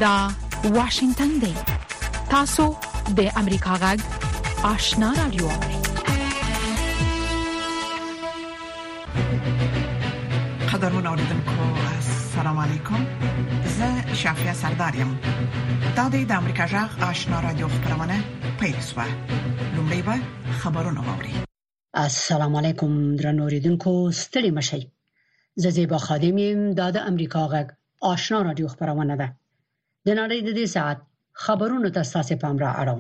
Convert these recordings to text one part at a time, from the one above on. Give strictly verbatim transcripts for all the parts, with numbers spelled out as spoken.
دا واشنگتن دی. تاسو د امریکا غږ آشنا رادیو. قدرمن اوریدونکو السلام علیکم. زه شافیا سردارم. دا د امریکا غږ آشنا رادیو خبرونه پیښه. لومړی به خبرونه واوري. السلام علیکم درنو اوریدونکو ستړي مشئ. زه زیبا خادم یم. دا د امریکا غږ آشنا رادیو خبرونه ده. د نړۍ د دې ساعت خبرونو ته تاسو پام را اړوم.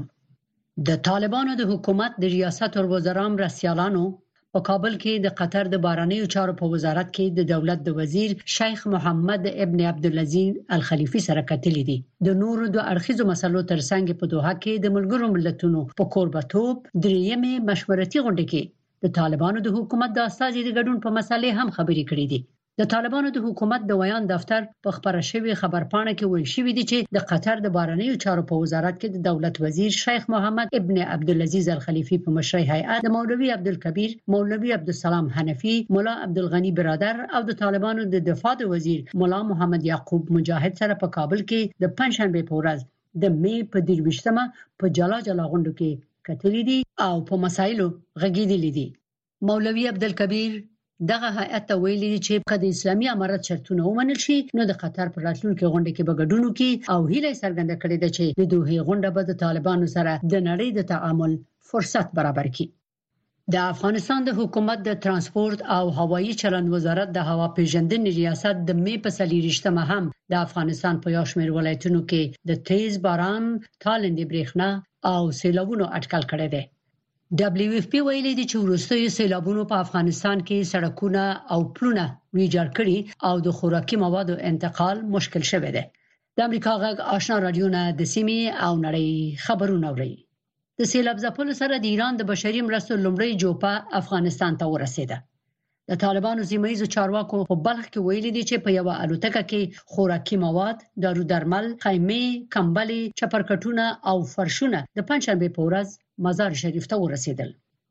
د طالبانو د حکومت د ریاست الوزرا مرستیالانو په کابل کې د قطر د بهرنیو چارو په وزارت کې د دولت د وزیر شیخ محمد ابن عبدالعزيز الخلیفي سره کتلې دي. د نورو د اړخیزو مسلو ترڅنګ په دوحه کې د ملګرو ملتونو په کوربتوب درېیمه مشورتي غونډه کې د طالبانو د حکومت د استازي د ګډون په مسلې هم خبرې کړې دي. د طالبانو د حکومت د ویان دفتر په خبره شوی خبرپاڼه کې ویل شوی دی چې د قطر د بهرنیو چارو په وزارت کې د دولت وزیر شیخ محمد ابن عبدالعزيز الخلیفي په مشرۍ هیئت د مولوي عبدالکبیر، مولوي عبدالسلام حنفي، مولا عبدالغنی برادر او د طالبانو د دفاع د وزیر مولا محمد یعقوب مجاهد سره په کابل کې د پنځشنبه په ورځ د می په درویشتمه په جلا جلا غونډو کې کتلې دي او په مسایلو غږیدلې دي. مولوي عبدالکبیر دغه هیئت ته ویلي چې په د اسلامي امارت شرطونه ومنل شي نو د قطر پر راتلونکي غونډه کې به ګډون وکړي او هیله څرګنده کړې ده چې د دوه غونډه به د طالبانو سره د نړۍ د تعامل فرصت برابر کړي. د افغانستان د حکومت د ترانسپورت او هوایي چلند وزارت د هوا پیژندنې ریاست د می په څلورویشتمه هم د افغانستان په یو شمېر ولایتونو کې د تیز باران، تالندې برېښنا او سیلابونو اټکل کړی دی. دبليو اف پی ویلي دي چې وروستي سیلابونو په افغانستان کې سړکونه او پلونه ویجاړ کړي او د خوراکي موادو انتقال مشکل شوی دی. د امریکا غږ آشنا رادیو نه د سیمې او نړۍ خبرونه اوري. د سیلاب ځپلو سره د ایران د بشري مرستو لومړی جوپه افغانستان ته ورسېده. د طالبانو سیمایي چارواکو په بلخ کې ویلي دي چې په یو الوتکه کې خوراکي مواد، دارو درمل، خیمې، کمبلې، چپرکټونه او فرشونه د پنځشنبه په ورځ مزار شریف ته ورسېدل.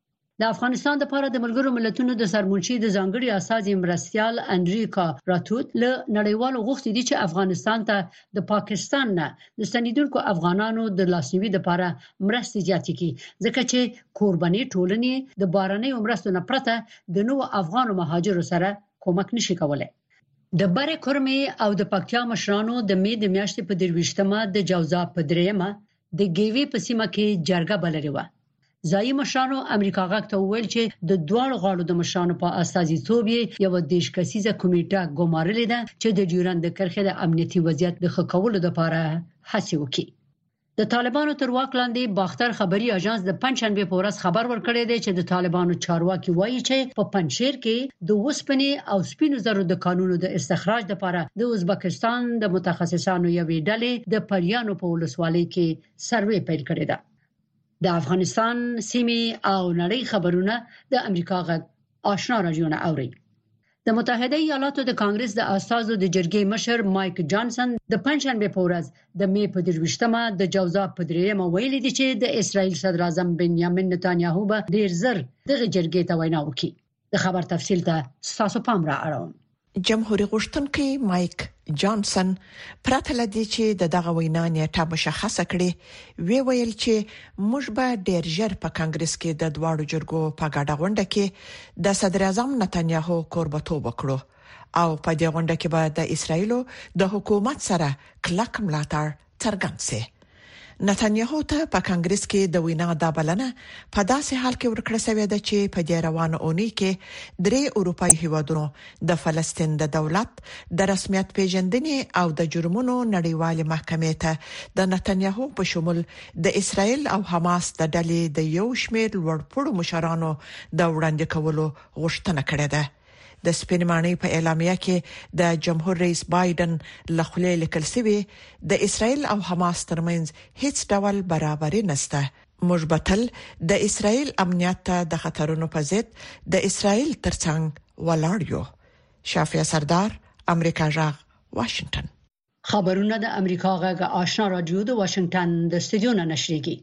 د افغانستان لپاره د ملګرو ملتونو د سرمنشي د ځانګړي استازي مرستيال انډریکا راتوت له نړیوالو غوښتي دي چې افغانستان ته د پاکستان نه د ستنیدونکو افغانانو د لاسنیوي لپاره مرستې زیاتې کړي ځکه چې کوربني ټولنې د بهرنیو مرستو نه پرته د نوو افغانو مهاجرو سره کومک نشي کولای. د بره کورمې او د پکتیا مشرانو د می د میاشتې په درویشتمه د جوزا په درېمه د ګیوي په سیمه کې جرګه بللې و. ځایي مشرانو امریکا غږ ته وویل چې د دواړو غاړو د مشرانو په استازیتوب یو دیش کسیزه کمیټه ګمارلې ده چې د ډیورند د کرښې د امنیتي وضعیت د ښه کولو لپاره هڅه وکړي. د طالبانو تر واک لاندې باختر خبري اژانس د پنځشنبه په ورځ خبر ورکړی دی چې د طالبانو چارواکي وایي چې په پنځشیر کې د وسپنې او سپینو زرو د قانونو د استخراج لپاره د ازبکستان د متخصصانو یوې ډلې د پریانو په ولسوالۍ کې سروې پیل کړی دی. د افغانستان سیمې او نړۍ خبرونه د امریکا غږ آشنا رادیو نه اوري. د متحده ایالاتو د کانګرس د استازو د جرګې مشر مایک جانسن د پنځشنبه په ورځ د می په درویشتمه د جوزا په درېمه ویلي دي چې د اسرایل صدر اعظم بنیامین نتانیاهو به ډیر زر دغه جرګې ته وینا وکړي. د خبر تفصیل ته تاسو پام را اړوم. جمهوریت غوښتونکي مایک جانسن پرته لدی چې د دغه وینا نیټه مشخصه کړي وی ویل چې موږ به ډیر ژر په کانګرس کې د دواړو جرګو په ګډه غونډه کې د صدر اعظم نتانیاهو کوربتوب وکړو او په دې غونډه کې به د اسرایلو د حکومت سره کلک ملاتړ څرګند شي. نتانیاهو ته په کانګرس کې د وینا د بلنه په داسې حال کې ورکړه شوې ده چې په دې روانه اونۍ کې درې اروپایي هیوادونو د فلسطین د دولت د رسمیت پیژندنې او د جرمونو نړیوالې محکمې ته د نتانیاهو په شمول د اسرایل او حماس د ډلې د یو شمېر لوړپوړو مشرانو د وړاندې کولو غوښتنه کړې ده. د سپینمانۍ په اعلامیه کې د جمهور رئیس بایدن لخوا لیکل شوی د اسرایل او حماس ترمنځ هیڅ ډول برابري نشته. موږ به تل د اسرایل امنیت ته د خطرونو په ضد د اسرایل ترڅنګ ولاړ یو. شافیا سردار، امریکا غږ، واشنگټن. خبرونه د امریکا غږ آشنا رادیو د واشنگټن د استودیو نه نشریږي.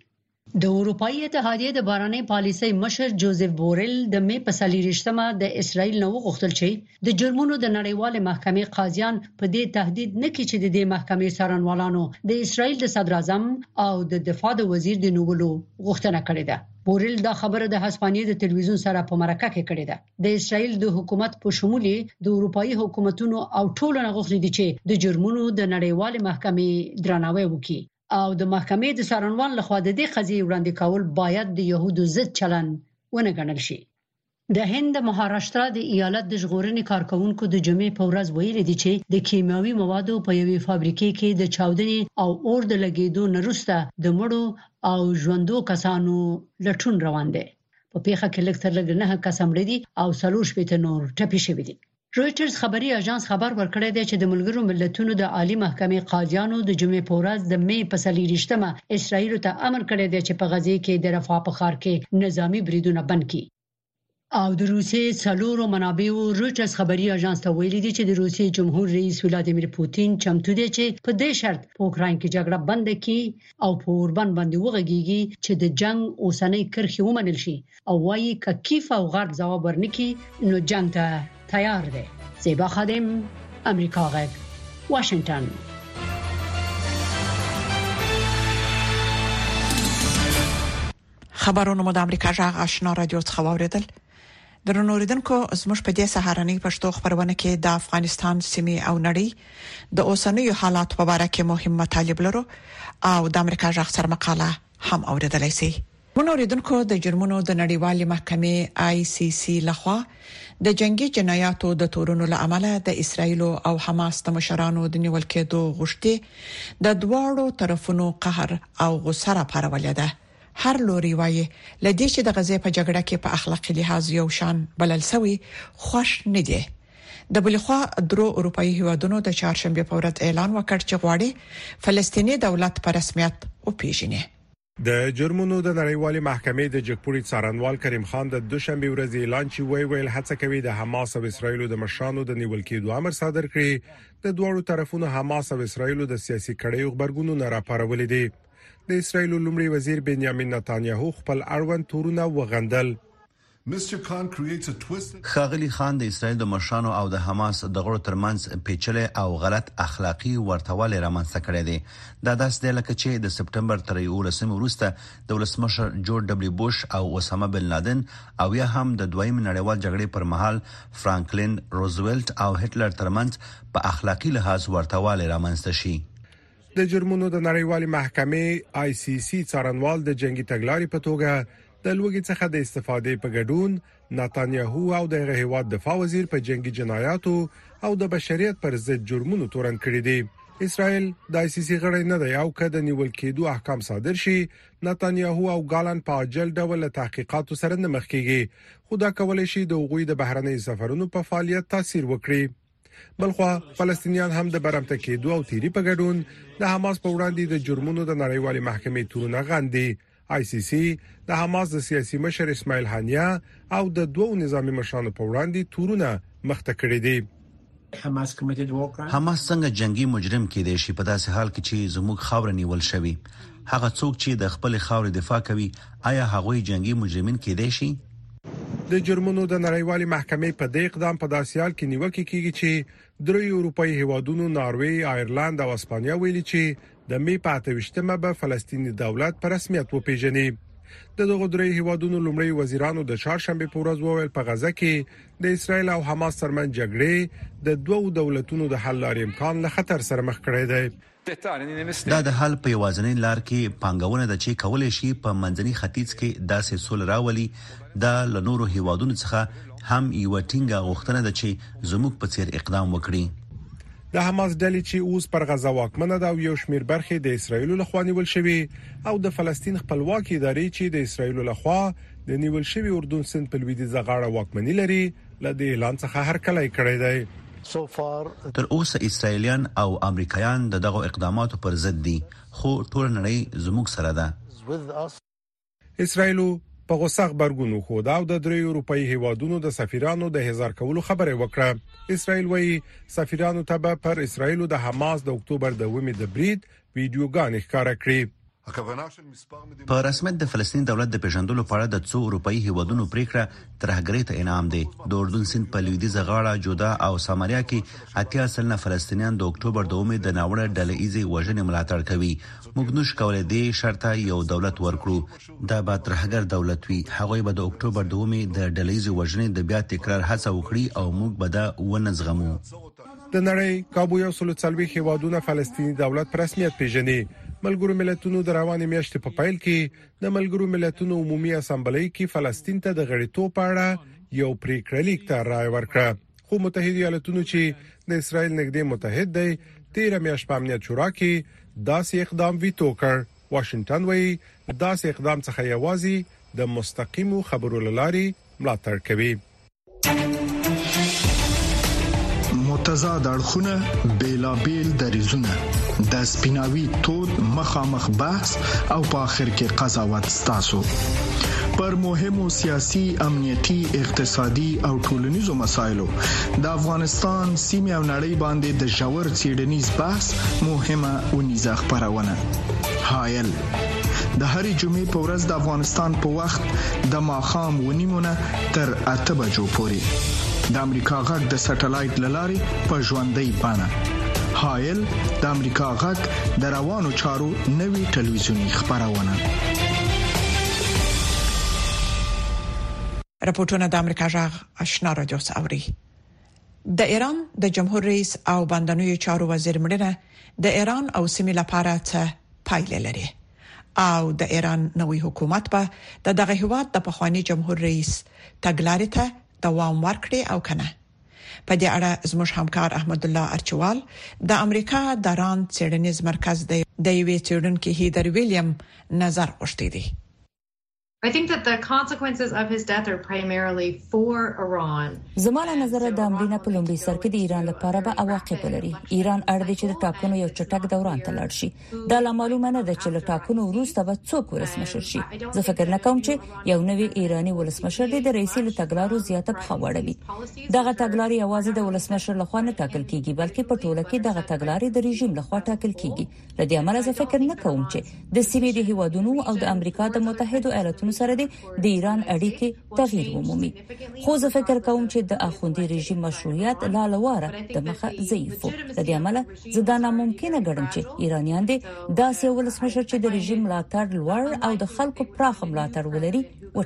د اروپאי اتحادیې د باراني پالیسۍ مشر جوزف بورل د می په څلورشتمه د اسرائیل نو غوښتل چې د جرمونو د نړیوال محکمې قاضیان په دې تهدید نه کړي چې د دې محکمې څارنوالانو د اسرائیل د صدر اعظم او د دفاع د وزیر د نوولو غوښتنه کړې ده. بورل دا خبره د هسپانیې د تلویزیون سره په مرکه کې کړې ده. د اسرائیل د حکومت په شمول د اروپאי حکومتونو او ټولو نه غوښتل دي چې د جرمونو د نړیوال محکمې درناوی وکړي او د محکمې د څارنوال لخوا د دې قضیې وړاندې کول باید د يهودو ضد چلن ونه ګڼل شي. د هند مهاراشټرا د ایالت د ژغورنې کارکونکو د جمعې په ورځ ویل دي چې د کیمیاوي موادو په یوې فابریکې کې د چاودنې او اور د لګیدو نه وروسته د مړو او ژوندو کسانو لټون روان دی. په پیښه کې لږ تر لږه نه کس مړ دي او څلور شپېته نور ټپي شوي دي. رويټرز خبري اژانس خبر ورکړی دی چې د ملګرو ملتونو د عالی محکمې قاضیانو د جمعې په ورځ د می په څلورشتمه اسرائیل ته امر کړی دی چې په غزه کې د رفاه په ښار کې نظامی بریدونه بند کړي. او د روسیې څلورو منابعو رويټرز خبري اژانس ته ویلي دي چې د روسیې جمهور رئیس ولادیمیر پوتین چمتو دی چې په دې شرط په اوکراین کې جګړه بند کړي او په اوربان باندې وغږیږي چې د جنگ اوسنۍ کرښې ومنل شي او وايي ک کیف او غرب ځواب ورنکړي نو جنگ ته تیار دی. زیبا خادم، امریکا غږ، واشنگټن. خبرونه مو د امریکا غږ آشنا رادیو څخه واوریدل. درنو اوریدونکو زموږ په دې سهارنۍ پښتو خبرونه کې د افغانستان سیمې او نړۍ د اوسنیو حالات په اړه کې مهم مطالب لرو او د امریکا غږ سره مقاله هم اوریدلای شئ. مونږ اوریدونکو د جرمونو د نړیوالې محکمې آی سی سی لخوا د جنگي جنایاتو د تورونو لامل د اسرایل او حماس د مشرانو د نیول کېدو غوښتي د دواړو طرفونو قهر او غوسه راپارولې ده. هر لوري وایي لدې چې د غزې په جګړه کې په اخلاقي لحاظ یو شان بلل سوی خوش نه دي. د بلخوا درو اروپאי هیوادونو د چهارشنبه په ورځ اعلان وکړ چې غواړي فلسطیني دولت په رسمیت وپیژني. د جرمونو د نړیوالې محکمې د جګپوري څارنوال کریم خان د دوشنبه ورځ اعلان چې وی ویل هڅه کوي د حماس او اسرایل د مشرانو د نیول کېدو امر صادر کړي. د دوه طرفونو حماس او اسرایل د سیاسي کړیو خبرګونونه راپارولې دي. د اسرایل لومړي وزیر بنیامین نتانیاهو خپل اړوند تورونه وغندل. خاغلی خان د اسرایل د مشرانو او د حماس د غړو ترمنځ پیچلې او غلط اخلاقی ورتواله رامنځته کړي دي. دا داس د لکه چې د سپټمبر تر یولسمې وروسته د ولسمشر جورج دبليو بوش او اسامه بن لادن او یا هم د دویم نړیوال جګړې پر مهال فرانکلین روزولټ او هټلر ترمنځ په اخلاقی لحاظ ورتواله رامنځته شي. د جرمونو د نړیوالې محکمې آی سی سی څارنوال د جنگي تګلارې په توګه د لوګي څخه د استفادې په ګډون نتانیاهو او د هیواد دفاع وزیر په جنگي جنایاتو او د بشریت پر ضد جرمونو تورن کړی دي. اسرائیل د آی سی سی غړی نه دی او کله نیول کېدو احکام صادر شي نتانیاهو او ګالن په اجل ډول تحقیقات سره نه مخ کیږي. خدا کولای شي د غوی د بهرنۍ سفرونو په فعالیت تاثیر وکړي. بلخوا فلسطینیان هم د برمته کېدو او تیری په ګډون د حماس په وړاندې د جرمونو د نړیوالې محکمې تورونه غندي. آی سی سی د حماس د سیاسي مشر اسماعیل هانیه او د دوو نظامی مشرانو په وړاندې تورونه مخته کړی دي. حماس څنګه جنگي مجرم کېدی شي په داسې حال کې چې زموږ خاور نیول شوی؟ هغه څوک چې د خپل خاور دفاع کوي آیا هغه جنگي مجرمین کېدی شي؟ د جرمونو د نړیوالې محکمې په دې اقدام په داسې حال کې نیوکه کیږي چې درې اروپאי هیوادونو ناروی، آیرلند او اسپانیا ویلي چې د می په اتهشتمه به فلسطیني دولت په رسمیت وپیژني. د دغه درې هیوادونو لومړی وزیرانو د چهارشنبه په ورځ وویل په غزه کې د اسرایل او حماس ترمنځ جګړې د دوو دولتونو د حل لارې امکان له خطر سره مخ کړی دی. دا د حل په یوازینۍ لار کې پانګونه د چې کولای شي په منځني ختیځ کې داسې سول راولي دا له نورو هیوادونو څخه هم یو ټینګه غوښتنه ده چې زموږ په څیر اقدام وکړي. د حماس ډلې چې اوس پر غزه واکمنه ده او یو شمېر برخې د اسرایل لخوا نیول شوی او د فلسطین خپلواکي ادارې چې د اسرایل لخوا د نیول شوی اردن سند په لویدیځه غاړه واکمني لري لدې اعلان څخه هرکلی کړی دی. تر اوسه اسرایلیان او امریکایان دغه اقداماتو پر ضد دي خو ټول نړۍ زموږ سره ده. اسرایل په غوسه خبرګون خو دا د درې اروپאי هیوادونو د سفیرانو د هزار کولو خبره وکړه. اسرایل وایي سفیرانو ته پر اسرایل د حماس د اکتوبر د ومه د برید ویډیوګان ښکاره کړې. په رسمیت د فلسطین دولت د پیژندلو په اړه د څو اروپאי هیوادونو پریکړه ترهګرۍ ته انعام دی. د اردن سیند په لویدیځه غاړه جودا او ساماریا کې اتیا سلنه فلسطینیان د اکتوبر دومې د ناوړه ډلې ایزي وژنې ملاتړ کوي. موږ نش کولای دی شرطه یو دولت ورکړو دا به ترهګر دولت وي. هغه به د اکتوبر دومې د ډلې ایزي وژنې د بیا تکرار هڅه وکړي او موږ به دا ونزغمو. د نړۍ کابو یو سلو څلوي هیوادونه فلسطیني دولت په رسمیت پیژني. ملګرو ملتونو د روانې میاشتې په پایل کې د ملګرو ملتونو عمومي اسامبلې کې فلسطین ته د غړیتوب په اړه یو پریکړه لیک ته رائے ورکړه. خو متحده ایالاتونو چې د اسرائیل نږدې متحد دی تیر میاشت په امنیت شورا کې داسې اقدام ویتو کړ. واشنگټن وایي داسې اقدام څخه یوازې د مستقیمو خبرو لاري ملاتړ کوي. متضاد اړخونه بیلابیل دریزونه د سپیناوي تود مخامخ بحث او په اخر کې قضاوت ستاسو پر مهمو سیاسي، امنیتي، اقتصادي او ټولنیزو مسایلو د افغانستان سیمه او نړۍ باندې د ژور څېړنیز بحث مهمه ونیزه خبرونه. هایل د هرې جمعې په ورځ د افغانستان په وخت د ماخام ونیمونه تر اته بجو پورې د امریکا غږ د سټلایټ لارې په ژوندۍ بانه. هایل د امریکا غږ د روانو چارو نوي ټلویزیونی خبرونه. راپورټونه د امریکا غږ آشنا رادیو څاوري. د ایران د جمهور رئیس او باندنوي چارو وزیر مړینه د ایران او سیمې لپاره څه پایلې لري او د ایران نوې حکومت به د دغه هیواد د پخوانی جمهور رئیس تګلارې ته دوام ورکړي او کنه. په دې اړه زموږ همکار احمد الله ارچوال د امریکا د ران څېړنیز مرکز د یوې څېړونکو هیدر ویلیام نظر غوښتي دي. I think that the consequences of his death are primarily for Iran. زموږ نظر د امریکا په لومړي سر کې د ایران لپاره به عواقب لري. ایران اړ دي چې د ټاکنو یو چټک دوران ته لاړ شي. دا لا معلومه نه ده چې له ټاکنو وروسته به څوک ولسمشر شي. زه فکر نه کوم چې یو نوی ایرانی ولسمشر د رئیسي له تګلارو زیاته بخواړوي. دغه تګلارې یوازې د ولسمشر لخوا نه ټاکل کیږي بلکې په ټوله کې دغه تګلارې د رژیم لخوا ټاکل کیږي. لدې امله زه فکر نه کوم چې د سیمې د هیوادونو او د امریکا د متحده ایالاتونو سره د ایران اړیکې تغییر ومومي. خو زه فکر کوم چې د اخوندي رژیم مشروعیت لا لواره د مخه ضعیف و. د دې عمله زه دا ناممکنه ګڼم چې ایرانیان دې داسې ولسمشر چې د رژیم ملاتړ لوړ او د خلکو پراخ ملاتړ ولري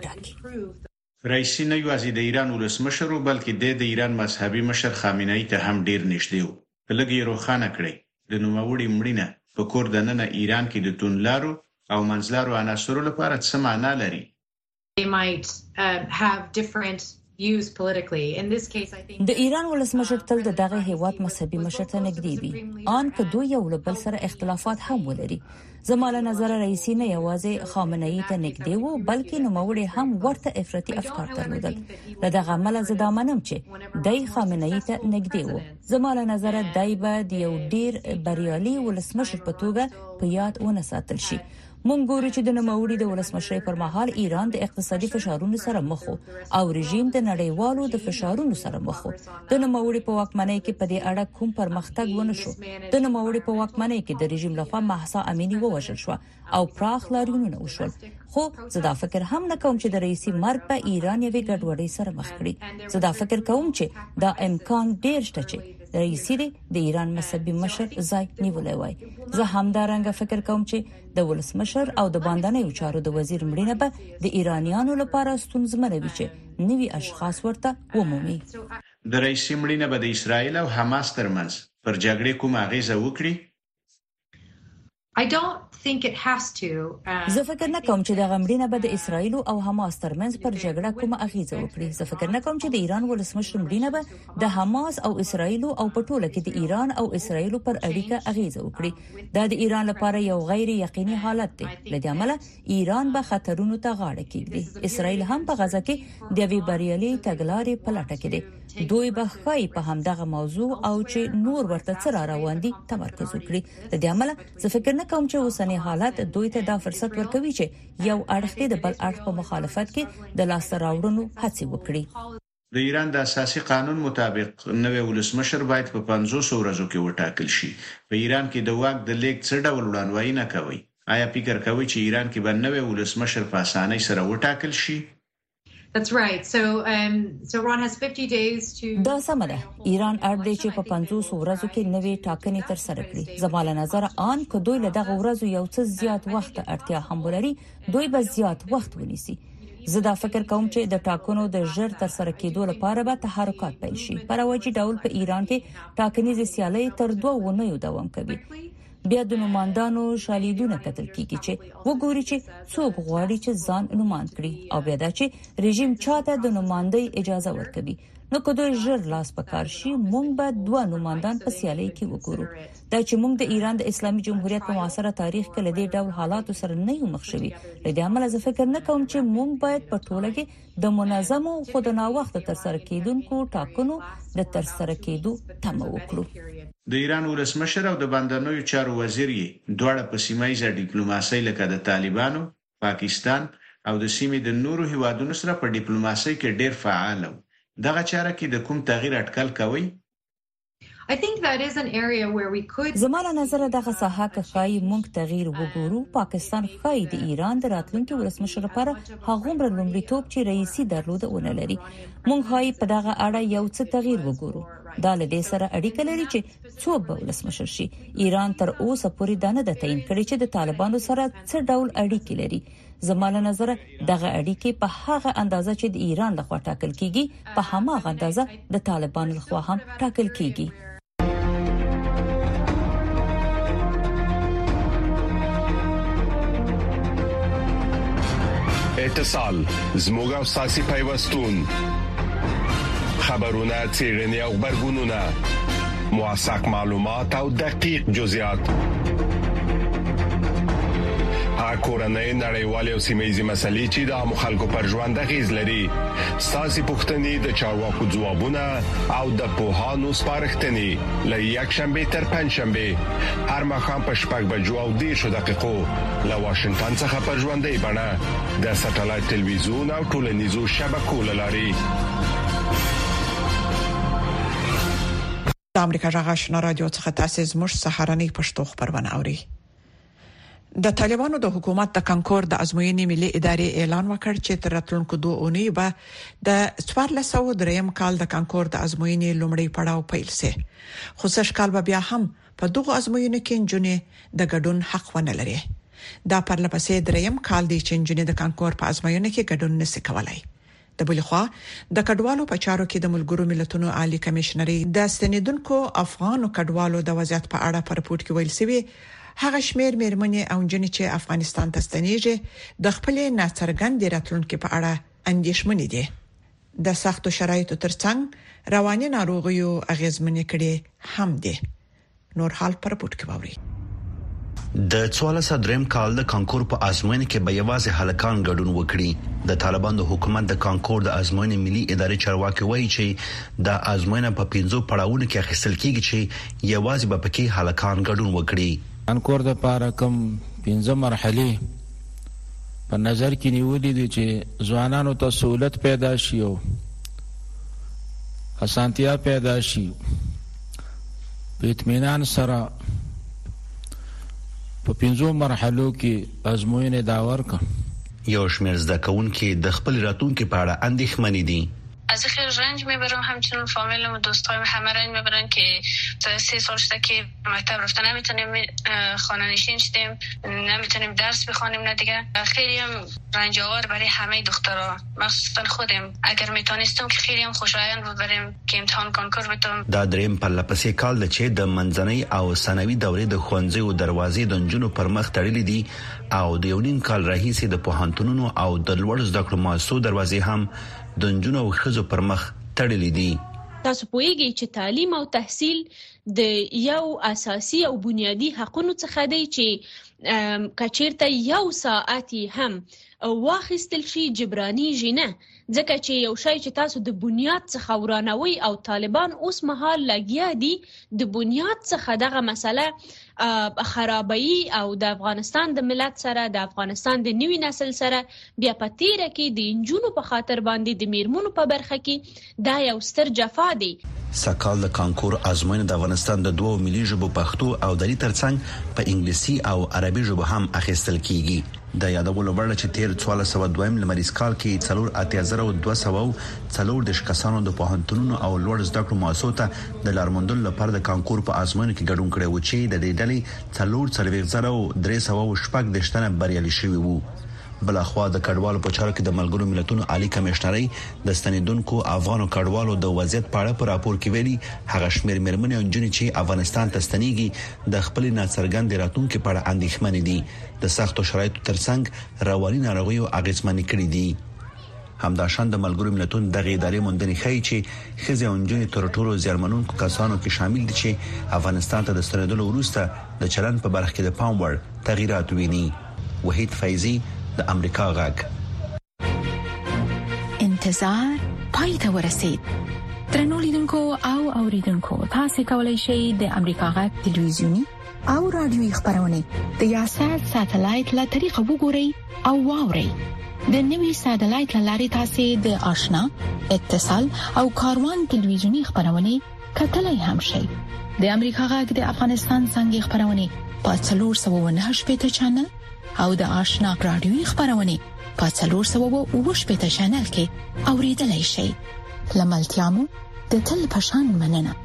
وټاکي. رئیس نه یوازې د ایران ولسمشر بلکې د ایران مذهبي مشر خامنه‌ای ته هم ډیر نږدې و. لږ روښانه کړی د نوموړي مړینه په کور د نن ایران کې د تونلارو او منځلارو عناصرو لپاره څه معنا لري. They might uh, have different views politically. In this case, I think د ایران ولسمشر تل د دغه هیواد مذهبي مشر ته نږدې وي. ان که دوی یو له بل سره اختلافات هم ولري. زموږ نظر رئیسي نه یوازې خامنه‌ای ته نږدې وو بلکې نوموړي هم ورته افراطي افکار درلودل. لدغه عمل زه دا منم چې دای خامنه‌ای ته نږدې وو. زموږ نظر دای به د یو ډیر بریالي ولسمشر په توګه په یاد ونه ساتل شي. مونږ ګورو چې د نوموړي د ولسمشر پر مهال ایران د اقتصادي فشارونو سره مخ وو او رژیم د نړیوالو د فشارونو سره مخ وو. د نوموړي په واکمنۍ کې په دې اړه کوم پرمختګ ونه شو. د نوموړي په واکمنۍ کې د رژیم لخوا مهسا امینی ووژل شو او پراخ لاریونونه وشول. خو زه دا فکر هم نه کوم چې د رئیسي مرګ په ایران یوې ګډوډۍ سره مخ کړي. زه دا فکر کوم چې دا امکان ډیر شته چې رئیسي د ایران مذهبي مشر ځای نیولای وای. زه هم دا رنګ فکر کوم چې د ولسمشر او د باندنیو چارو د وزیر مړینه به د ایرانیانو لپاره ستونزمنه وي چې نوي اشخاص ورته ومومي. د رئیسي مړینه به د اسرایل او حماس ترمنځ پر جګړې کوم اغیزه وکړي؟ I don't think it has to. زه فکر نه کوم چې د غمړینه به د اسرایل او حماس ترمنځ پر جګړه کوم اغیزه وکړي. زه فکر نه کوم چې د ایران ولسمشر مړینه به د حماس او اسرایل او په ټوله کې د ایران او اسرایل پر اړیکه اغیزه وکړي. دا د ایران لپاره یو غیر یقیني حالت دی. لدې عمله ایران به خطرونو ته غاړه کېږي. اسرایل هم په غزا کې د وی بریالي تګلارې په لټه کې دی. دوی به خای په همدغه موضوع او چې نور ورته څه را روان دي تمرکز وکړي. لدې عمله زه فکر نه کوم چې اوسنی حالت دوی ته دا فرصت ورکوي چې یو اړخ د بل اړخ په مخالفت کې د لاس راوړنو هڅه وکړي. د ایران د اساسي قانون مطابق نوې ولسمشر باید په پنځوس ورځو کې وټاکل شي. په ایران کې د واک د لیک څه ډول وړاندوینه کوي آیا فکر کوئ چې ایران کې به نوې ولسمشر په اسانۍ سره وټاکل شي؟ That's right. So um so Iran has fifty days to دا سم ده. ایران اړ چې په پنځوس ورځو کې نوې ټاکنې تر سره کړي. زماله نظر ان کو دوی له دغه ورځو یو څه زیات وخت اړتیا هم ولري، دوی به زیات وخت ونیسي. زه دا فکر کوم چې د ټاکنو د ژر تر سره کېدو لپاره به تحرکات پیل شي. پر واجی ډول په ایران کې ټاکنې سیالي تر دوه ونیو دوام کوي. بیا د نوماندانو شالیدونه کتل کیږي چې وګوري چې څوک غواړي چې ځان نوماند کړي او بیا دا چې رژیم چاته د نوماندۍ اجازه ورکوي. نو که دوی ژر لاس پکار شي مونږ به دوه نوماندان په سیالي کې وګورو. دا چې مونږ د ایران د اسلامي جمهوریت په معاصره تاریخ کې لدې ډول حالات سره نه یو مخ شوي. لدې عمل زه فکر نه کوم چې مونږ باید په ټوله کې د منظم او خودنا وخت تر سره کېدونکو ټاکنو د تر سره کېدو تمه وکړو. د ایران ولسمشر او د بندرونو چارو وزیر یې دوړه په سیمایي ډیپلوماسي لکه د طالبانو، پاکستان او د سیمې د نورو هیوادونو سره په ډیپلوماسي کې ډېر فعال وو. دغه چاره کې د کوم تغییر اټکل کوي؟ I think that is an area where we could زموږ نظر دغه ساحه کې خای مونږ تغییر وګورو. پاکستان خای د ایران د راتلونکي ولسمشر لپاره هغومره لومړیتوب چې رئیسي درلوده ونه لري. مونږ خای په دغه اړه یو څه تغییر وګورو. دا له دې سره اړیکه لري چې څوک به ولسمشر شي. ایران تر اوسه پورې دا نه د تعین کړي چې د طالبانو سره څه ډول اړیکې لري. زموږ نظر دغه اړیکې په هغه اندازه چې د ایران لخوا ټاکل کیږي په هماغه اندازه د طالبانو لخوا هم ټاکل کیږي. اتصال زموږ او ساسي پیوستون خبرونه چیرنی او خبرګونونه موثق معلومات او دقیق جزئیات کورنۍ نړیوالې او سیمه‌یزې مسلې چې د مخالکو پر ژوند غیز لري. ساسي پښتنې د چارواکو ځوابونه او د پوهانو سپارښتنې له یک شنبه تر پنځ شنبه هر مخام په شپږ بجو او دیرشو دقیقو له واشنگټن څخه پر ژوندۍ بڼه د ساتلایت ټلویزیون او ټولنیزو شبکو لاري. د امریکا جغ آشنا رادیو څخه تاسو زموږ سهارنۍ پښتو خبرونه اوري. د طالبانو د حکومت د کانکور د ازموینې ملي ادارې اعلان وکړ چې تر راتلونکو دوه اونۍ به د څوارلس سوه دریم کال د کانکور د ازموینې لومړی پړاو پیل شي. خو سږ کال به بیا هم په دغه ازموینو کې جنې د ګډون حق ونه لري. دا پرلپسې دریم کال دی چې جنې د کانکور په ازموینو کې ګډون نشي کولای. د بل خوا د کډوالو په چارو کې د ملګرو ملتونو عالی کمشنري د ستنیدونکو افغانو کډوالو د وضعیت په اړه په رپورت کې ویل شوی هغه شمیر میرمنې او جنې چې افغانستان ته ستنېږي د خپل ناڅرګند راتلونکو په اړه اندېښمنې دي. د سختو شرایطو ترڅنګ رواني ناروغیو اغیزمنې کړي هم دي. نور حال پر رپورت کې ووري. د څوارلس دریم کال د کانکور په ازموینه کې به یوازې هلکان ګډون وکړي. د طالبان د حکومت د کانکور د ازموینې ملي ادارې چارواکي وایي چې د ازموینه په پنځو پړاوونو کې اخیستل کیږي چې یوازې به پکې هلکان ګډون وکړي. کانکور د پاره کوم پنځه مرحله په نظر کې نیولې دي چې ځوانانو ته سہولت پیدا شي او اسانتیا پیدا شي. په اطمینان سره په پنځو مرحلو کې ازموینه دا ورکړه. یو شمېر زده کوونکي د خپل راتلونکي په اړه اندېښمن دي. از خیلی رنج میبرم، همچنین فامیلم و دوستایم همه رنج میبرن که تا سه سال شده که مکتب رفته نمیتونیم خانه نشین شدیم، نمیتونیم درس بخوانیم. نه دیگه خیلی هم رنج آور برای همه دخترها، مخصوصا خودم. اگر میتونستم که خیلی هم خوشایند بود بریم که امتحان کانکور بتم. دا دریم پرلپسې کال چې د منځنۍ او ثانوي دورې د ښوونځیو دروازې د نجونو پر مخ تړلې دي او د یو نیم کال راهیسې د پوهنتونونو او د لوړ زده کړو مؤسسو دروازې هم د نجونو او ښځو پر مخ تړلې دي. تاسو پوهیږئ چې تعلیم او تحصیل د یو اساسي او بنیادی حقونو څخه دی چې کچیرته یو ساعت هم واخیستل شي جبرانی جنه، ځکه چې یو شی چې تاسو د بنیاد څخه ورانوي او طالبان اوس مهال لګیا دي د بنیاد څخه دغه مسله خرابوي او د افغانستان د ملت سره د افغانستان د نوي نسل سره بیا په تیره کې د انجونو په خاطر باندې د میرمنو په برخه کې دا یو ستر جفا دی. سکال د کانکور ازموینه د افغانستان د دوه ملي ژبو پښتو او دری ترڅنګ په انګلیسي او عربي ژبو هم اخیستل کیږي د یادولو وړ چې تیر څوارلس سوه دویم لمریز کال کې څلور اتیا زره دوه سوه څلور د شکسانو د پوهنتونونو او لوړ زده کړو مؤسسو ته د لارموندل لپاره د کانکور په ازموینه کې ګډون کړي و چې د دې ډلې څلور څلوېښت زره درې سوه شپږ د شتنه بریالي شوي وو. بلخوا د کډوالو په چارو کې د ملګرو ملتونو عالی کمشنري د ستنیدونکو افغانو کډوالو د وضعیت په اړه په راپور کې ویلي هغه شمیر مرمنې او جنې چې افغانستان ته ستنیږي د خپل ناڅرګند راتلونکو په اړه اندېښمن دي د سختو شرایطو ترڅنګ رواني ناروغیو اغیزمن کړي دي. همداشان د ملګرو ملتونو د ادارې موندنې ښيي چې خزي او جنې تر ټولو زیرمنونکو کسانو کې شامل دي چې افغانستان ته د ستنیدلو وروسته د چلن په برخه کې د پام وړ تغیرات ویني. وحید فیضی د امریکا غاګ. انتظار پای ته ورسید. ترنو لیدونکو او اوریدونکو تاسو کولی شئ د امریکا غاګ ټلویزیونی او رادیوي خبرونه د یاشر ساتلایت له طریقو وګورئ او واورئ. د نوي ساتلایت لارې تاسو د آشنا اتصال او کاروان ټلویزیونی خبرونه کتلای هم شئ. د امریکا غاګ د افغانستان څنګه خبرونه په څلور سوه و نهه شپږ چنل او د آشنا رادیوي خبرونه په څلور سوه و اووه شپږ چنل کې اوریدلای شئ. لملتيامو د تل پشان مننه.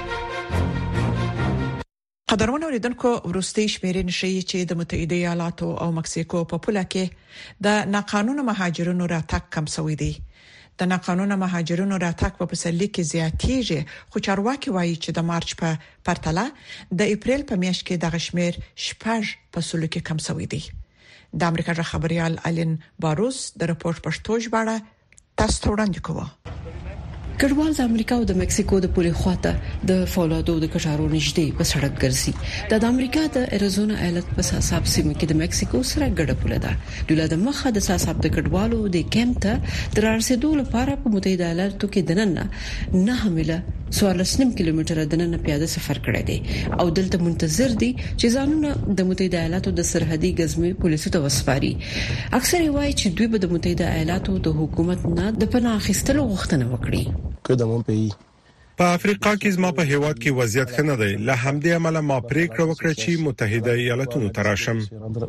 قدرمن اوریدونکو ورستي شمیرې نشي چې د متحده ایالاتو او مکسیکو په پوله کې د ناقانونه مهاجرونو راتګ کم شوی دی. د ناقانونه مهاجرونو راتګ په پسرلي کې زیاتېږي خو چارواکي وایي چې د مارچ په پرتله د اپریل په میاشت کې د غشمیر شپږ په سلو کې کم شوی دی. د امریکا ژغ خبريال الین باروس د راپور پښتو ژباړه تاسو وړاندې کوي. کډوال د امریکا او د مکسیکو د پولې خواته د فولادو د کټارو نږدې په سړک ګرځي. د امریکا د اریزونا ایالت په ساساب سیمه کې د مکسیکو سره ګډه پوله ده. د لاد مخه د ساساب د کډوالو د کیمپ ته د رارسېدو لپاره په متحده ایالاتو کې دننه نه حمله څوارلس نیم کیلومتره دننه پیاده سفر کړی دی او دلته منتظر دي چې ځانونه د متحده ایالاتو د سرحدي غزمې پولیسو ته وسپاري. اکثر وایي چې دوی به د متحده ایالاتو د حکومت نه د پناه اخیستلو غوښتنه وکړي. په افریقا کې زما په هیواد کې وضعیت ښه نه دی. له همدې عمله ما پریکړه وکړه چې متحده ایالاتونو ته راشم.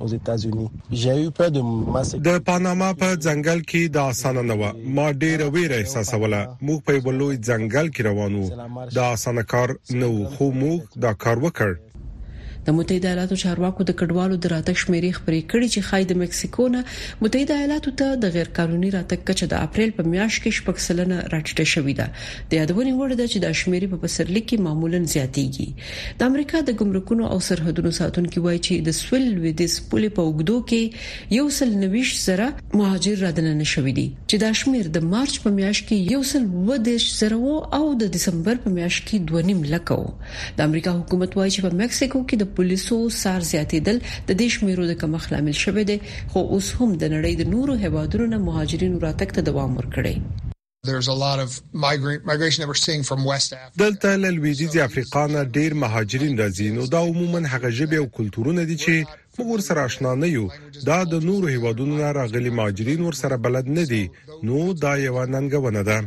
د پاناما په ځنګل کې د اسانه نه و. ما ډېر ویره احساسوله. موږ په یو لوی ځنګل کې روان وو. د اسانه کار نه و خو موږ دا کار وکړ. د متحده ایالاتو چارواکو د کډوالو د راتګ شمیرې خبرې کړې چې خای د مکسیکو نه متحده ایالاتو ته د غیر قانوني راتګ کچه د اپریل په میاشت کې شپږ سلنه راټیټه شوې ده. د یادونې وړ ده چې د شمیرې په پسرلي کې معمولاً زیاتېږي. د امریکا د ګمرکونو او سرحدونو ساتونکو وایي چې د سویل لویدیز پولې په وګړو کې یو سل نويش زره مهاجر رادننه شوې دي چې د شمیر د مارچ په میاشت کې یو سل ودیش زره او د دسمبر په میاشت کې دوه نیم لک. د امریکا حکومت وایي چې په مکسیکو کې د پولیسو سار زیاتېدل د دې شمیرو د کمښت لامل شوی دی خو اوس هم د نړۍ د نورو هیوادونو نه مهاجرینو راتګ ته دوام ورکړي. There's a lot of migration that we're seeing from West Africa. دلته له لویدیځ افریقا نه ډیر مهاجرین راځي. نو دا عموما هغه ژبه او کلتورونه دي چې موږ ورسره آشنا نه یو. دا د نورو هیوادونو نه راغلي مهاجرین ورسره بلد نه دي. نو دا یو ننګونه ده.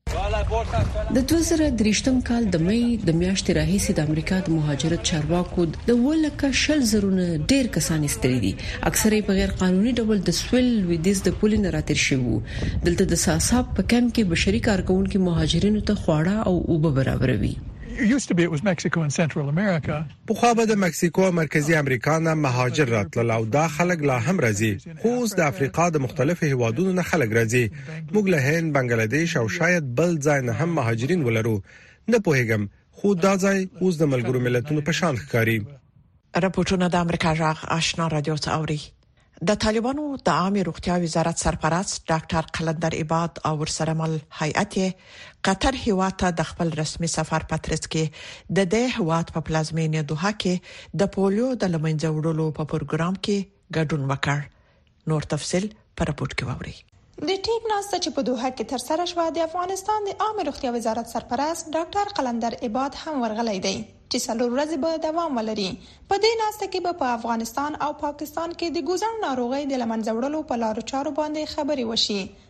د دوه زره درې کال د مې د میاشتې راهیسې د امریکا د مهاجرت چارواکو د ولکه شل زرونه ډیر کسان استری دي. اکثره په غیر قانوني ډول د سویل لویدیز د پولې نه راتیر شوی. دلته د ساساب په کمپ کې بشري کارکونکو مهاجرینو ته خواړه او اوبه برابروي. It used to be it was Mexico and Central America. په خو به د مکسیکو او مرکزی امریکا نه مهاجر راتلل او دا خلک لا هم راځي. خو اوس د افریقا د مختلفو هیوادونو نه خلک راځي. موږ له هند، بنگلاديش او شاید بل ځای نه هم مهاجرین ولرو. نه پوهیږم خو دا ځای اوس د ملګرو ملتونو په شان ښکاري. راپورټونه د امریکا ژغ آشنا رادیو ته اوري. د طالبانو د عامه روغتیا وزارت سرپرست ډاکټر قلندر عباد او ورسره مل هیئت قطر هیواد ته د خپل رسمي سفر پاترس کې د دې هیواد په پلازمینه دوحه کې د پولیو د لمنځه وړلو په پروګرام کې ګډون وکړ. نور تفصيل پر راپورټ کې ووري. د ټیم ناسته چې په دوحه کې تر سره شوه د افغانستان د عامه روغتیا وزارت سرپرست ډاکټر قلندر عباد هم ورغلی دی چې څلور ورځې به دوام ولري. په دې ناسته کې به په افغانستان او پاکستان کې د ګوزن ناروغي د لمنځه وړلو په لارو چارو باندې خبرې وشي.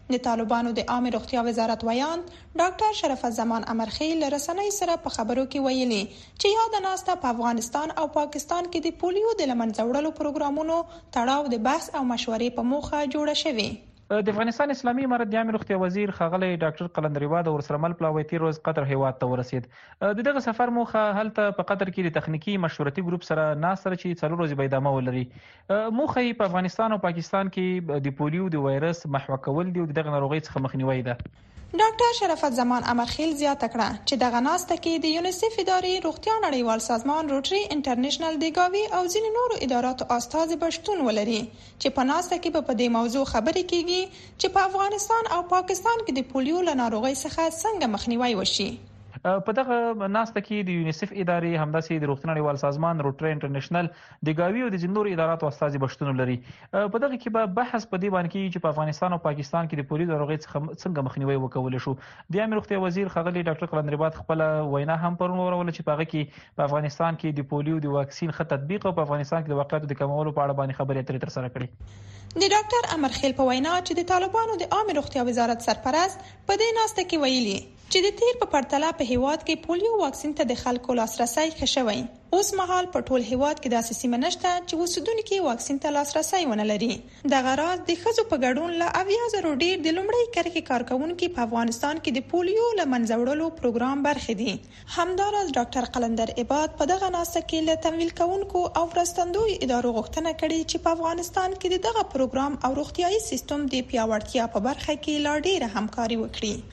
د طالبانو د عامه روغتیا وزارت ویان ډاکټر شرف الزمان امرخیل رسنۍ سره په خبرو کې ویلي چې یاد ناسته په افغانستان او پاکستان کې د پولیو د لمنځه وړلو پروګرامونو تړاو د بحث او مشورې په موخه جوړه شوې. د افغانستان اسلامي امارت د عامه روغتیا وزیر ښاغلی ډاکټر قلندر عباد او سره مل پلاوي روز قطر هیواد ته ورسید. د دغه سفر موخه هلته په قطر کې د تخنیکی مشورتي ګروپ سره ناستره چې څلور ورځې به ادامه ولري. موخه یې په افغانستان او پاکستان کې د پولیو د وایرس محو کول دی او دغه ناروغي څخه مخنیوي ده. ډاکټر شرافت زمان امرخیل زیاته کړه چې دغه ناسته کې د یونیسف ادارې روغتیا نړیوال سازمان روټري انټرنیشنل د گاوی او ځینې نورو اداراتو استاد بشتون ولري چې په ناسته کې په دې موضوع خبرې کیږي چې په افغانستان او پاکستان کې د پولیو له ناروغۍ څخه څنګه مخنیوي وشي. په دغه ناسته کې د یونیسف ادارې همداسې د روغتیا نړیوال سازمان روټري انټرنیشنل د گاوی او د جنور اداراتو استاد بشتون لري. په دغه کې به بحث په دې باندې کې چې په افغانستان او پاکستان کې د پولیو ناروغۍ څخه څنګه مخنیوي وکول شو. د عامه روغتیا وزیر ښاغلی ډاکټر قلندر عباد خپل وینا هم پرون ورول چې په هغه کې په افغانستان کې د پولیو د واکسین ښه تطبیق او په افغانستان کې د واقعیتو د کمولو په اړه باندې خبرې اترې ترسره کړې. د ډاکټر امرخیل په وینا چې د طالبانو د عامه روغتیا وزارت سرپرست په دې ناسته کې ویلي چې د تیر په پرتله په هیواد کې پولیو واکسین ته د خلکو لاسرسي ښه شوی. اوس مهال په ټول هیواد کې داسې سیمه نشته چې اوسیدونکو واکسین ته لاسرسي ونه لري. دغه راز د ښځو په ګډون له اویا زره ډیر د لومړی کرښې کارکونکو په افغانستان کې د پولیو له منځه وړلو پروګرام برخه دي. همداراز ډاکټر قلندر عباد په دغه ناسته کې له تمویل کوونکو او مرستندوی ادارو غوښتنه کړې چې په افغانستان کې دغه پروګرام او روغتيایي سیستم د پیاوړتیا په برخه کې لا ډیره همکاري وکړي.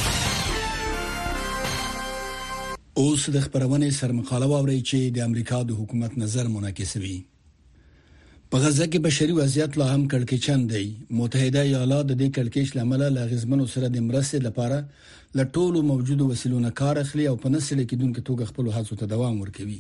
اوس د خبرونه سرمقاله واوري چې د امریکا د حکومت نظر منعکسوي. په غزه کې بشري وضعیت لا هم کړکېچن دی. متحده ایالات د دې کړکېچ لامل لا غزمنو سره د مرستې لپاره ل ټولو موجودو وسیلونو کار اخلي او په نسل کې دونکو توګه خپل هڅو ته دوام ورکوي.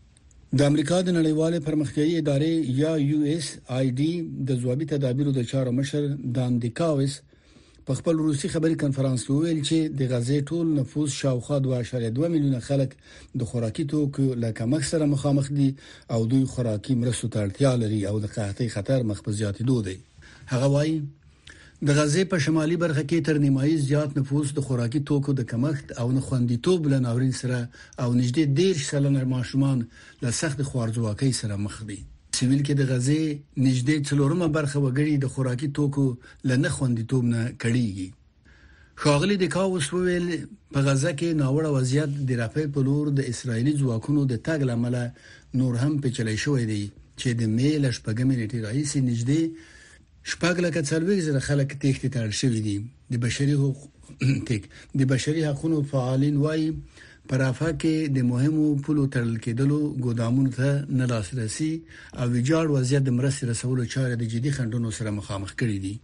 د امریکا د نړیوال پرمختیایي ادارې یا یو اس آی ډي د ځوابي تدابیرو د چارو مشر دان دیکاوس په خپل روسي خبري کانفرنس کې ویل چې د غزې ټول نفوس شاوخوا دوه اعشاریه دوه میلیونه خلک د خوراکي توکو له کمښت سره مخامخ دي او دوی خوراکي مرستو ته اړتیا لري او د قحطۍ خطر مخ په زیاتېدو دی. هغه وایي د غزې په شمالي برخه کې تر نیمایي زیات نفوس د خوراکي توکو د کمښت او نه خوندیتوب له ناورین سره او نږدې ډیر سلنه ماشومان له سخت خوارځواکۍ سره مخ دي. سیویل کې د غزې نږدې څلورمه برخه وګړي د خوراکي توکو لنه خوندیتوب نه کړيږي. ښاغلي د کاوس ویل په غزه کې ناوړه وضعیت د رافای په لور د اسرایلی ځواکونو د تګ لامل نور هم پیچلې شوې دي چې د میل شپږمې نیټې راځي نږدې شپږ لکه څلوېښت زره خلک تېښتې ته اړ شوي دي. د بشري حقوق د بشري حقوقو فعالین وايي په رافاه کې د مهمو پولو تړل کېدلو ګودامونو ته نه لاسرسي او ویجاړ وضعیت د مرستې رسولو چارې د جدي خنډونو سره مخامخ کړي دي.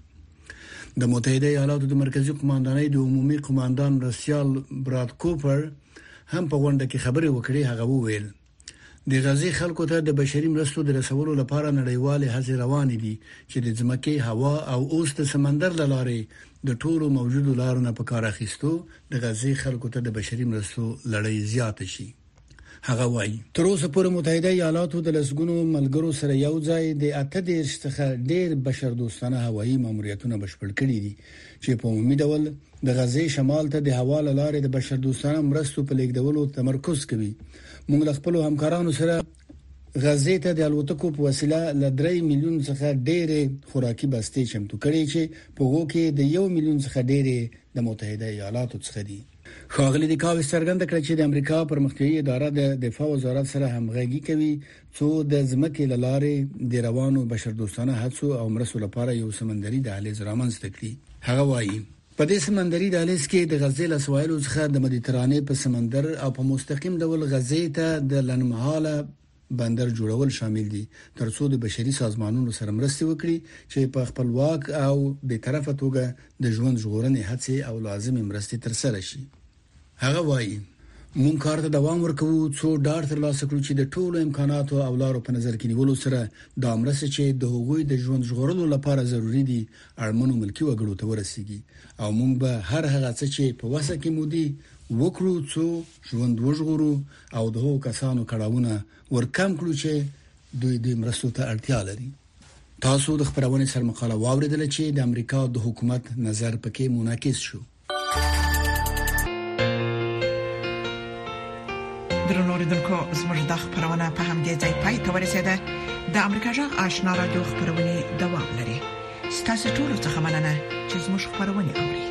د متحده ایالاتو د مرکزی قوماندانۍ د عمومي قوماندان رسیال براد کوپر هم په غونډه کې خبرې وکړې. هغه وویل د غزې خلکو ته د بشري مرستو د رسولو لپاره نړیوال هڅې روانې دي چې د ځمکې هوا او اوس د سمندر لارې د ټولو موجودو لارو نه په کار اخیستو د غزې خلکو ته د بشري مرستو لړۍ زیات شي. هغه وایي تر اوسه پورې متحده ایالاتو د لسګونو ملګرو سره یو ځای د اته دیرش څخه ډیر بشر دوستانه هوایي ماموریتونه بشپړ کړي دي چې په عمومي ډول د غزې شمال ته د هوا لارې د بشر دوستانه مرستو په لیږدولو تمرکز کوي. موږ خپل همکارانو سره غزې ته د الوتکو په وسیله ل درې میلیون څخه ډېرې خوراکي بستې چمتو کړي چې په هغو کې د یو میلیون څخه ډېرې د متحده ایالاتو څخه دي. ښاغلي د کاوس څرګنده کړه چې د امریکا پرمختیایي اداره د دفاع وزارت سره همغږي کوي څو د ځمکې لارې د روانو بشر دوستانه هڅو او مرستو لپاره یو سمندري دهلیز رامنځته کړي. هغه وایي په دې سمندري دهلیز کې د غزې له سواحلو څخه د مدیترانې په سمندر او په مستقیم ډول غزې ته د لنمحاله بندر جوړول شامل دي ترڅو د بشري سازمانونو سره مرسته وکړي چې په خپلواک او به طرفه توګه د ژوند ژغورنې هڅې او لازمي مرستې ترسره شي. هغه وایي مونږ کار ته دوام ورکوو څو ډار تر لاسه کړو چې د ټولو امکاناتو او لارو په نظر کې نیولو سره د امرسته چې د هغوی د ژوند ژغورلو لپاره ضروری دي اړمنو ملکی وګړو ته ورسیږي او مونږ به هر هغه څه چې په وسه کې مودي وکړو څو ژوند وژغورو او دغه کسانو کړهونه ورکم کړو چې دوی د مرستو ته اړتیا لري. تاسو د خبرونه سرمقاله واوریدل چې د امریکا د حکومت نظر پکې منعکس شو. درنو اوریدونکو زموږ د خبرونه په همدې ځای پای ته ورسیده. د امریکا جغ آشنا رادیو خبرونه دوام لري. ستاسو ټول څه مننه چې زموږ خبرونه اوري.